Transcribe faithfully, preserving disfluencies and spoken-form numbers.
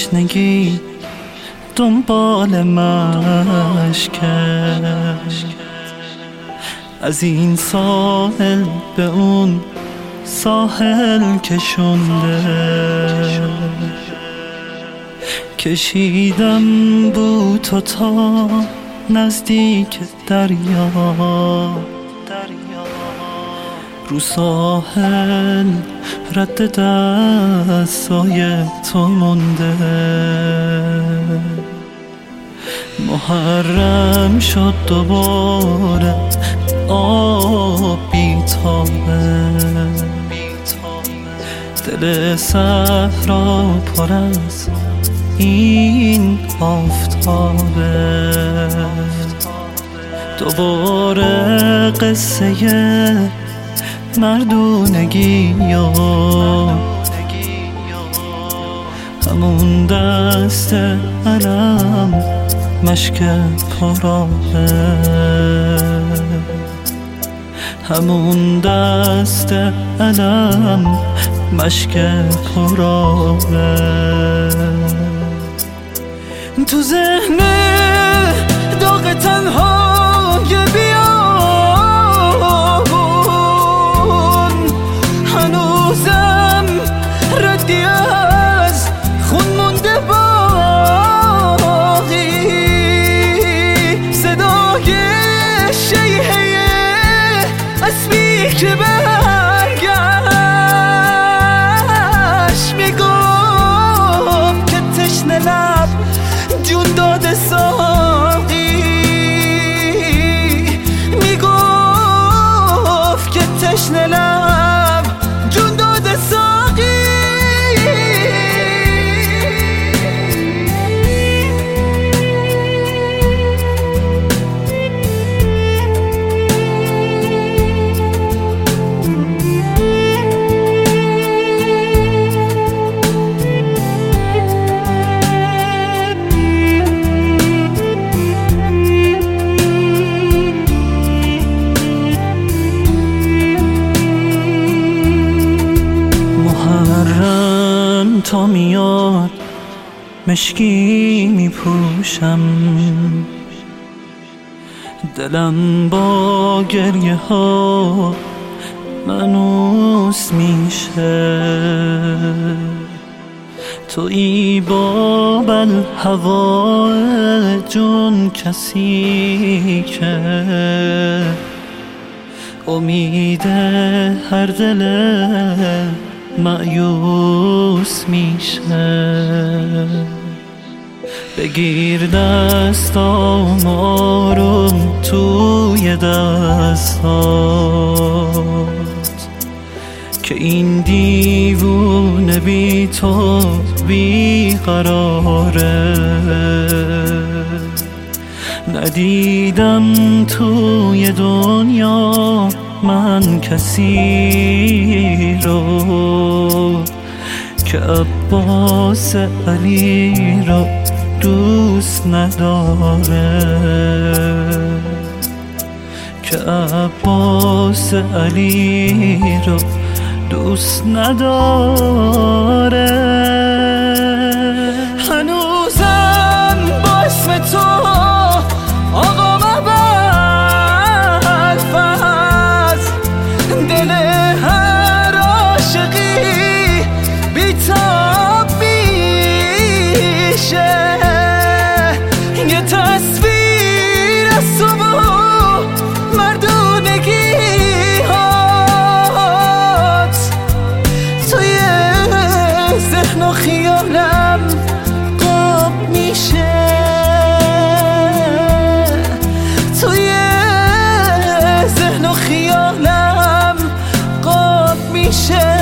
تشنگی دنبال مشکش، از این ساحل به اون ساحل کشونده، کشیدم بو تو تا نزدیک دریا، رو ساحل رد دستای تو مونده، محرم شد دوباره آب بیتابه، دل صحرا پر از این آفتابه، دوباره قصه مردونگی و همون دست علم مشک پرابه، همون دست علم مشک پرابه، تو ذهن داغ تنهای بیابون هنوزم ردی از خون مونده باقی، صدای شیهه اسبی که برگشت میگفت که تشنه لب جون داده ساقی، میگفت که تشنه لب جون داده ساقی. تا میاد مشکی میپوشم، دلم با گریه ها منوس میشه، تویی با بل هوا جون کسی که امید هر دل مایوس میشه، بگیر دستام آروم توی دستات که این دیوونه بی تو بی قراره، ندیدم توی دنیا من کسی رو که عباس علی رو دوست نداره، که عباس علی رو دوست نداره. هنوزم با اسم تو آقا مبلفز، دل هر عاشقی بیتاب میشه، یه تصویر از تو و مردونگی هات توی ذهن و خیالم قاب میشه، توی ذهن و خیالم قاب میشه.